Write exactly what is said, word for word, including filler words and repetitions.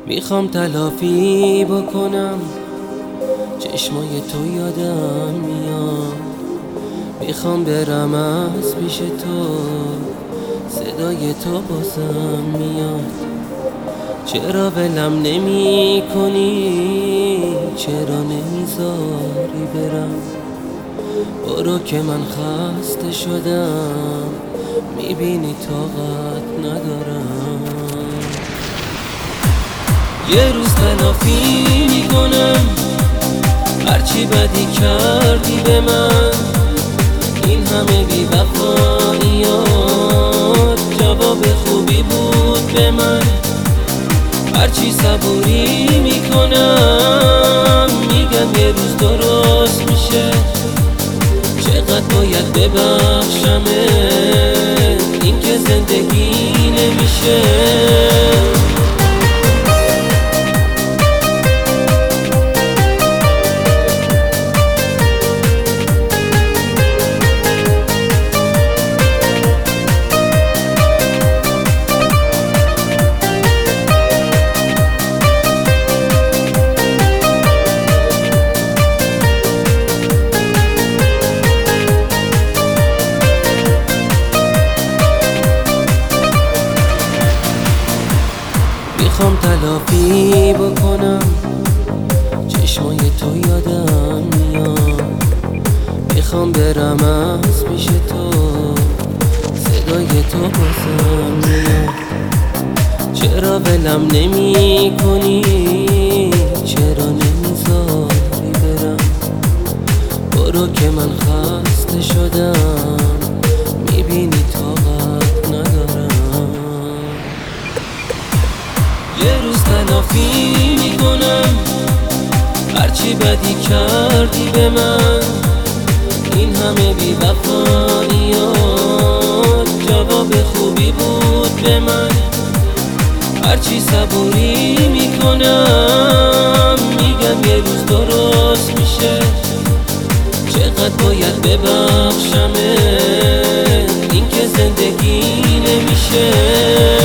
میخوام تلافی بکنم، چشمای تو یادم میاد. میخوام برم از پیش تو، صدای تو بازم میاد. چرا ولم نمی کنی؟ چرا نمیذاری برم؟ برو که من خسته شدم، میبینی طاقت ندارم. یه روز تلافی میکنم هرچی بدی کردی به من. این همه بی وفاییات جواب خوبی بود به من. هرچی صبوری میکنم میگم یه روز درست میشه. چقدر باید ببخشمه، این که زندگی نمیشه. میخوام تلافی بکنم، چشمای تو یادم میاد. میخوام برم از پیش تو، صدای تو بازم میاد. چرا ولم نمی کنی؟ چرا نمیذاری برم؟ برو که من خسته شدم، میبینی طاقت ندارم. یه روز تلافی میکنم هرچی بدی کردی به من. این همه بی وفاییات جواب خوبی بود به من. هرچی صبوری میکنم میگم یه روز درست میشه. چقدر باید ببخشمه، این که زندگی نمیشه.